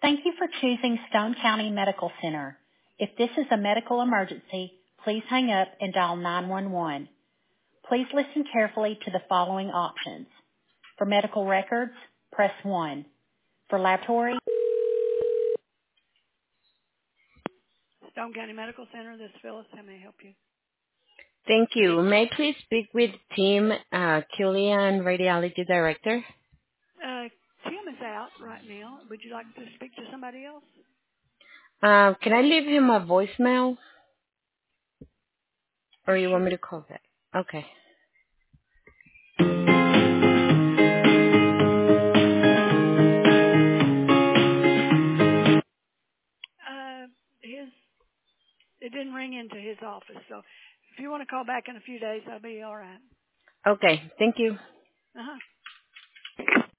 Thank you for choosing Stone County Medical Center. If this is a medical emergency, please hang up and dial 911. Please listen carefully to the following options. For medical records, press 1. For laboratory, Stone County Medical Center, this is Phyllis. How may I help you? Thank you. May I please speak with Tim Killian, Radiology Director? Tim is out right now. Would you like to speak to somebody else? Can I leave him a voicemail? Or you want Sure. me to call back? Okay. It didn't ring into his office, so if you want to call back in a few days, that'll be all right. Okay. Thank you. Uh-huh.